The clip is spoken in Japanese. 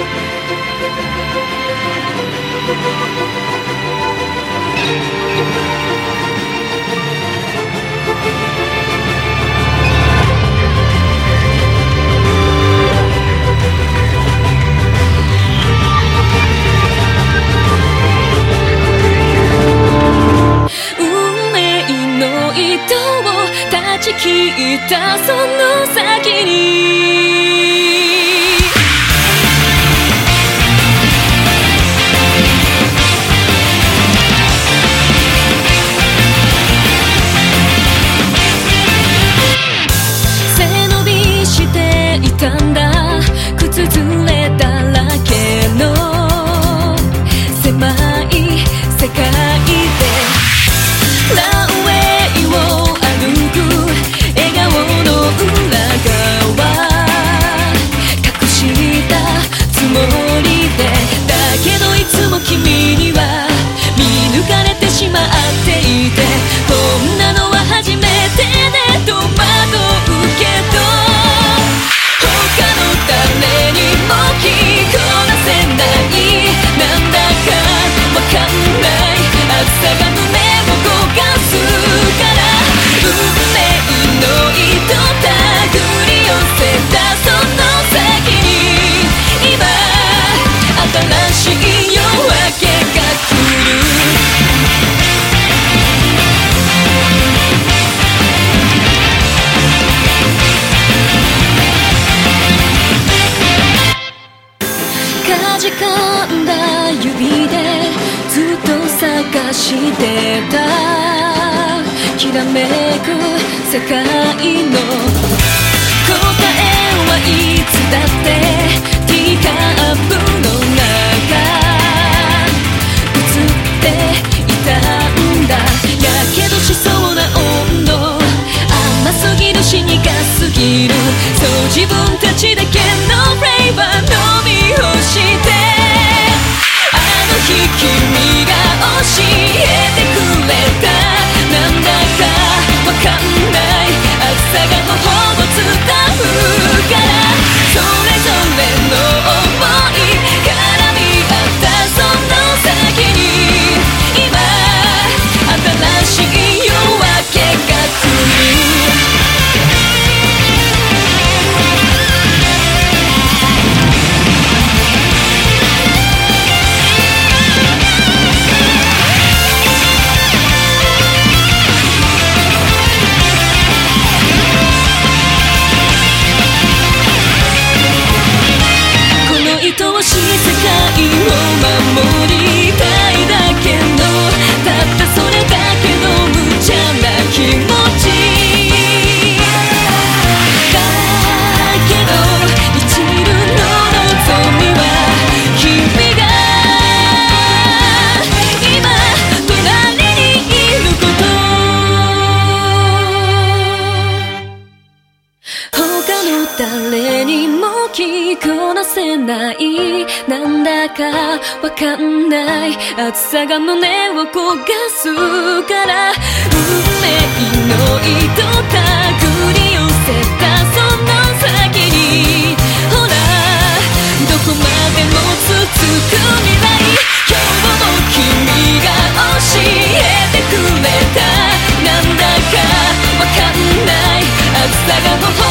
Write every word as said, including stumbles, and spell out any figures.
断ち切ったその先に背伸びしていたんだ靴ずれだらけの狭い世界でランウェイを歩く笑顔の裏側隠したつもりでだけどいつも君には見抜かれてしまっていてこんなのは初めてで戸惑うけど他の誰にも着こなせないなんだかわかんない暑さが胸を焦がすから運命の糸手繰り寄せたその先に今新しい夜明けが来るかじかんだ指でずっと探してたきらめく世界の答えはいつだってティーカップの中映っていたんだやけどしそうな温度甘すぎるし苦すぎるそう自分たちだけのフレーバー飲み干してあの日君が教えてくれたなんだかわかんない暑さがもうほぼ伝うからそれぞれの想い絡み合ったその先に今新しい夜明けが来る愛しい世界を守りたいだけのたったそれだけの無茶な気持ちだけど一縷の望みは君が今隣にいること他の誰にも着こなせないなんだかわかんない暑さが胸を焦がすから運命の糸手繰り寄せたその先にほらどこまでも続く未来今日も君が教えてくれたなんだかわかんない暑さがもう